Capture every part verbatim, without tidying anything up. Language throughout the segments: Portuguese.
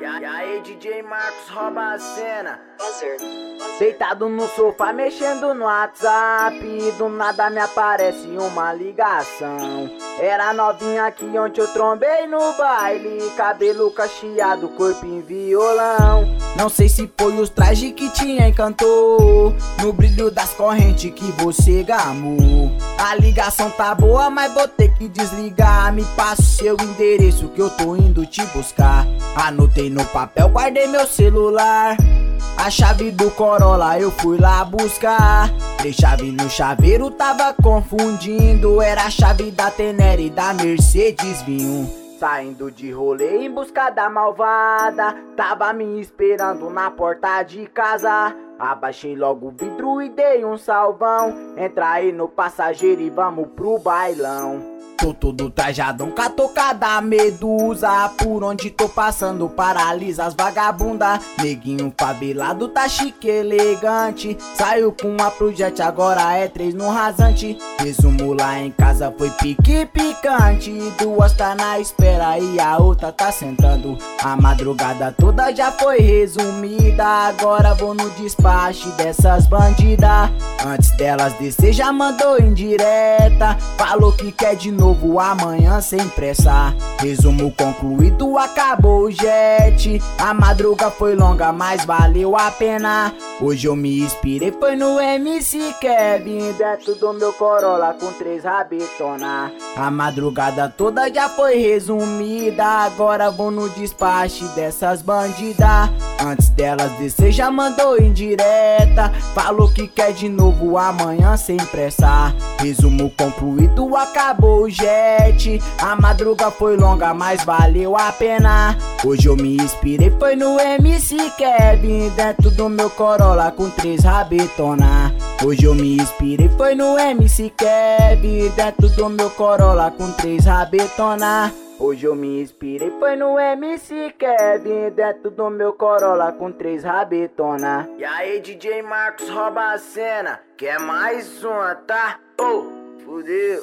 E aí, D J Marcos rouba a cena. Buzzer. Deitado no sofá, mexendo no WhatsApp, do nada me aparece uma ligação. Era a novinha que ontem eu trombei no baile, cabelo cacheado, corpo em violão. Não sei se foi os trajes que te encantou, no brilho das correntes que você gamou. A ligação tá boa, mas vou ter que desligar. Me passa o seu endereço que eu tô indo te buscar. Anotei no papel, guardei meu celular. A chave do Corolla eu fui lá buscar. Três chaves no chaveiro, tava confundindo. Era a chave da Tenere e da Mercedes vinho. Saindo de rolê em busca da malvada, tava me esperando na porta de casa. Abaixei logo o vidro e dei um salvão. Entra aí no passageiro e vamos pro bailão. Tô todo trajadão com a touca da medusa, por onde tô passando paralisa as vagabunda. Neguinho favelado tá chique elegante, saiu com uma projete, agora é três no rasante. Resumo lá em casa foi pique picante, duas tá na espera e a outra tá sentando. A madrugada toda já foi resumida, agora vou no despacho dessas bandidas. Antes delas descer já mandou indireta, falou que quer de novo amanhã sem pressa. Resumo concluído, acabou o jet. A madruga foi longa, mas valeu a pena. Hoje eu me inspirei, foi no M C Kevin, dentro do meu Corolla com três rabetona. A madrugada toda já foi resumida, agora vou no despacho dessas bandidas. Antes delas descer já mandou indireta, falou que quer de novo amanhã sem pressa. Resumo concluído, acabou o jet. A madruga foi longa, mas valeu a pena. Hoje eu me inspirei, foi no M C Kevin, dentro do meu Corolla com três rabetona. Hoje eu me inspirei, foi no M C Kevin, dentro do meu Corolla com três rabetona. Hoje eu me inspirei, foi no M C Kevin, dentro do meu Corolla com três rabetona. E aí, D J Marcos rouba a cena, quer mais uma, tá? Oh, fudeu.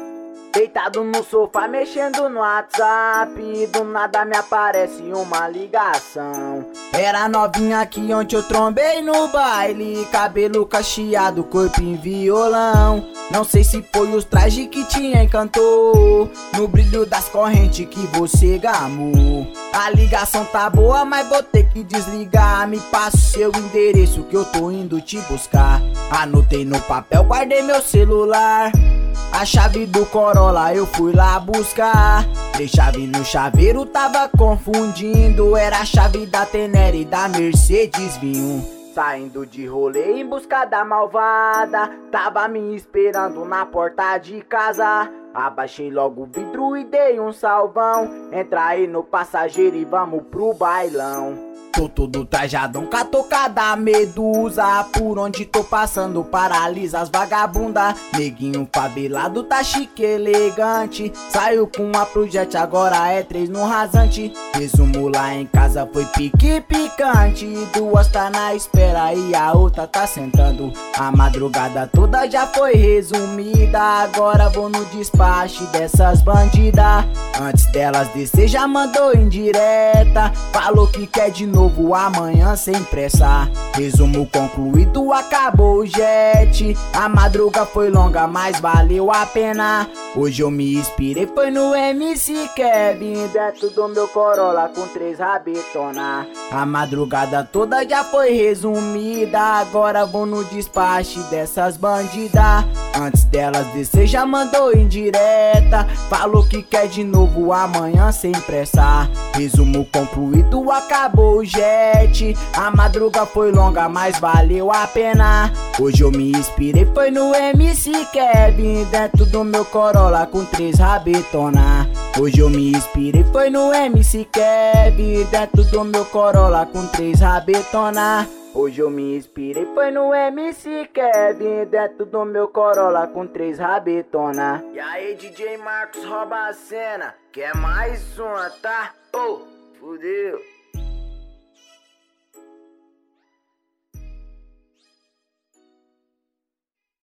Deitado no sofá, mexendo no WhatsApp, do nada me aparece uma ligação. Era a novinha que ontem eu trombei no baile, cabelo cacheado, corpo em violão. Não sei se foi os trajes que te encantou, no brilho das correntes que você gamou. A ligação tá boa, mas vou ter que desligar. Me passa o seu endereço que eu tô indo te buscar. Anotei no papel, guardei meu celular. A chave do Corolla eu fui lá buscar. Três chaves no chaveiro, tava confundindo. Era a chave da Tenere e da Mercedes vinho. Saindo de rolê em busca da malvada, tava me esperando na porta de casa. Abaixei logo o vidro e dei um salvão. Entra aí no passageiro e vamos pro bailão. Tô todo trajadão com a touca da medusa, por onde tô passando paralisa as vagabunda. Neguinho favelado tá chique elegante, saiu com uma projete, agora é três no rasante. Resumo lá em casa foi pique picante, duas tá na espera e a outra tá sentando. A madrugada toda já foi resumida, agora vou no despacho dessas bandidas. Antes delas descer já mandou indireta, falou que quer de novo amanhã sem pressa. Resumo concluído, acabou o jet. A madruga foi longa, mas valeu a pena. Hoje eu me inspirei, foi no M C Kevin, dentro do meu Corolla com três rabetona. A madrugada toda já foi resumida, agora vou no despacho dessas bandidas. Antes delas descer já mandou indireta, falou que quer de novo amanhã sem pressa. Resumo concluído, acabou o jet. A madruga foi longa, mas valeu a pena. Hoje eu me inspirei, foi no M C Kevin, dentro do meu Corolla com três rabetona. Hoje eu me inspirei, foi no M C Kevin, dentro do meu Corolla com três rabetona. Hoje eu me inspirei, foi no M C Kevin, dentro do meu Corolla com três rabetona. E aí, D J Marcos rouba a cena, quer mais uma, tá? Oh, fudeu.